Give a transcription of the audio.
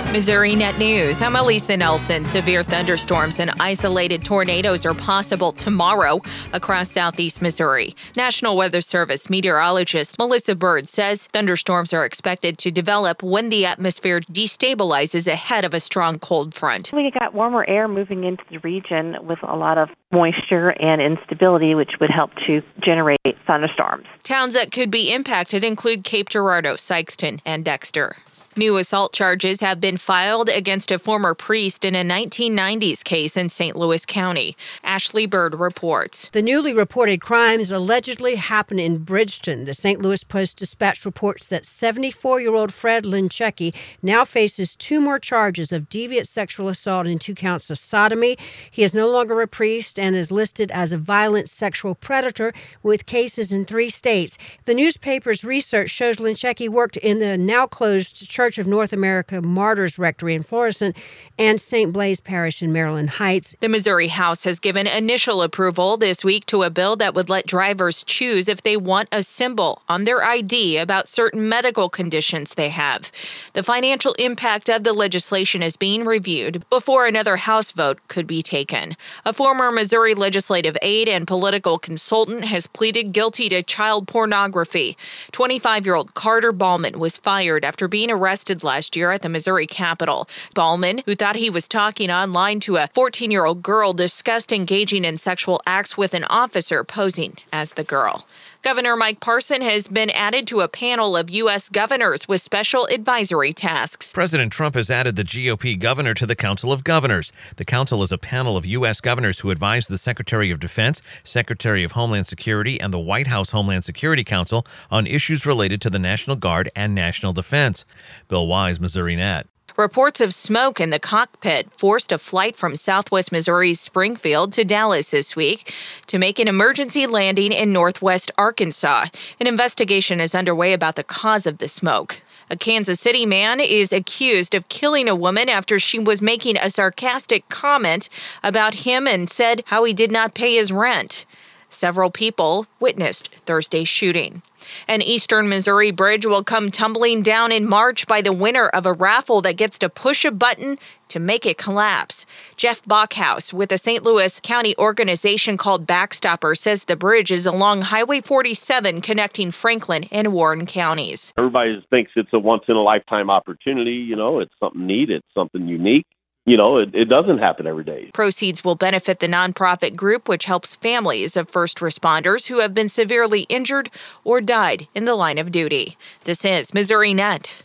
Missouri Net News. I'm Elisa Nelson. Severe thunderstorms and isolated tornadoes are possible tomorrow across southeast Missouri. National Weather Service meteorologist Melissa Bird says thunderstorms are expected to develop when the atmosphere destabilizes ahead of a strong cold front. We got warmer air moving into the region with a lot of moisture and instability, which would help to generate thunderstorms. Towns that could be impacted include Cape Girardeau, Sikeston, and Dexter. New assault charges have been filed against a former priest in a 1990s case in St. Louis County. Ashley Bird reports. The newly reported crimes allegedly happened in Bridgeton. The St. Louis Post-Dispatch reports that 74-year-old Fred Linchecki now faces 2 more charges of deviant sexual assault and 2 counts of sodomy. He is no longer a priest and is listed as a violent sexual predator with cases in 3 states. The newspaper's research shows Linchecki worked in the now-closed Church of North America Martyrs Rectory in Florissant and St. Blaise Parish in Maryland Heights. The Missouri House has given initial approval this week to a bill that would let drivers choose if they want a symbol on their ID about certain medical conditions they have. The financial impact of the legislation is being reviewed before another House vote could be taken. A former Missouri legislative aide and political consultant has pleaded guilty to child pornography. 25-year-old Carter Ballman was fired after being arrested last year at the Missouri Capitol. Ballman, who thought he was talking online to a 14-year-old girl, discussed engaging in sexual acts with an officer posing as the girl. Governor Mike Parson has been added to a panel of U.S. governors with special advisory tasks. President Trump has added the GOP governor to the Council of Governors. The council is a panel of U.S. governors who advise the Secretary of Defense, Secretary of Homeland Security, and the White House Homeland Security Council on issues related to the National Guard and national defense. Bill Wise, Missouri Net. Reports of smoke in the cockpit forced a flight from southwest Missouri's Springfield to Dallas this week to make an emergency landing in northwest Arkansas. An investigation is underway about the cause of the smoke. A Kansas City man is accused of killing a woman after she was making a sarcastic comment about him and said how he did not pay his rent. Several people witnessed Thursday's shooting. An eastern Missouri bridge will come tumbling down in March by the winner of a raffle that gets to push a button to make it collapse. Jeff Bachhaus with a St. Louis County organization called Backstopper says the bridge is along Highway 47 connecting Franklin and Warren counties. Everybody thinks it's a once-in-a-lifetime opportunity. It's something neat. It's something unique. It doesn't happen every day. Proceeds will benefit the nonprofit group, which helps families of first responders who have been severely injured or died in the line of duty. This is Missouri Net.